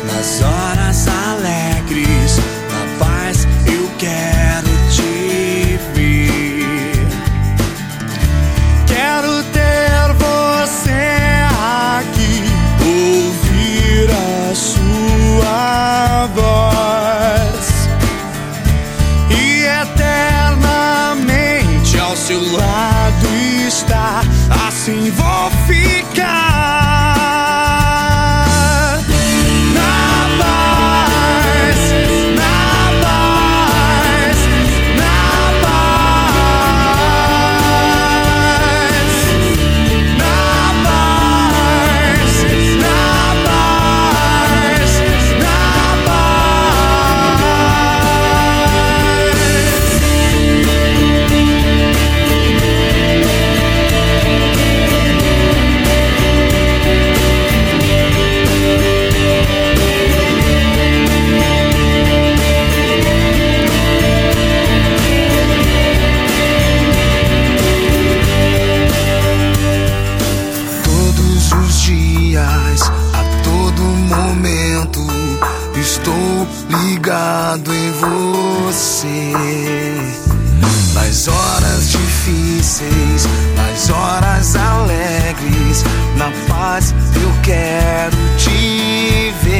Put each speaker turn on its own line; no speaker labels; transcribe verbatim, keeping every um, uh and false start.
nas horas alegres, na paz eu quero te ver. Quero ter você aqui, ouvir a sua voz e eternamente ao seu lado estar. Assim vou ficar. Estou ligado em você, nas horas difíceis, nas horas alegres, na paz eu quero te ver.